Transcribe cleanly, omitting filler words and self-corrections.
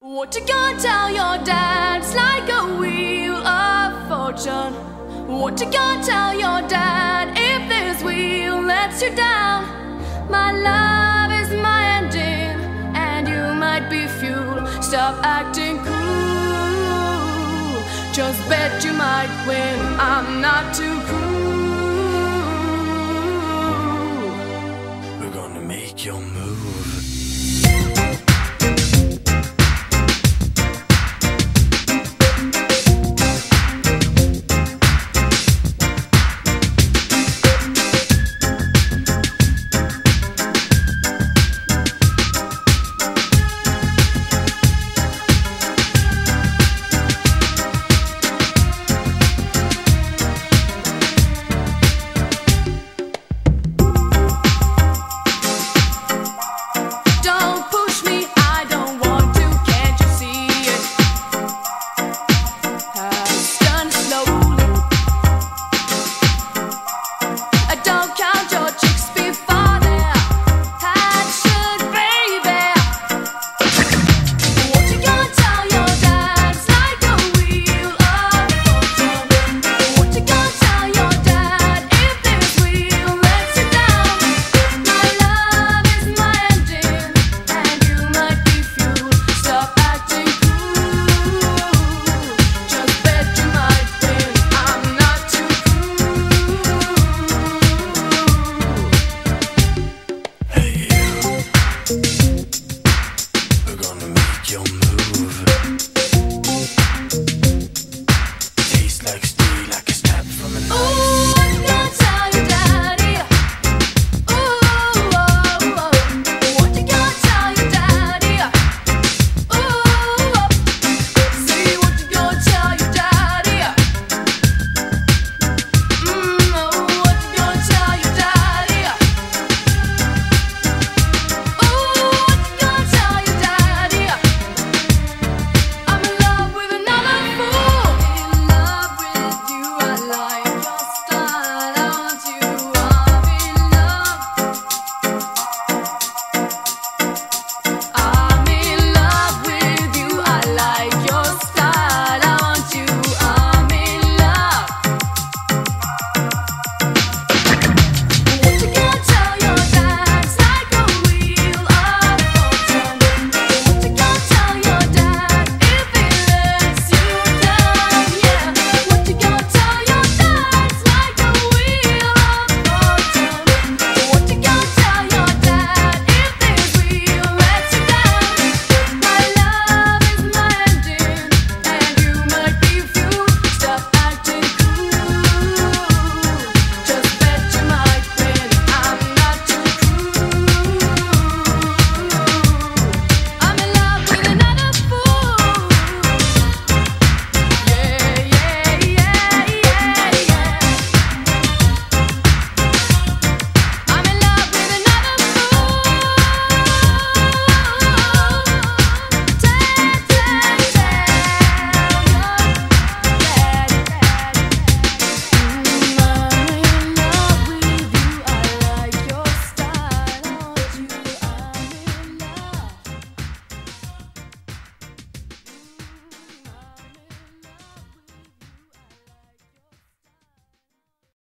What you gonna tell your dad? It's like a wheel of fortune. What you gonna tell your dad if this wheel lets you down? My love is my engine, and you might be fuel. Stop acting cool. Just bet you might win. I'm not too cool. We're gonna make your move. We're gonna make your move.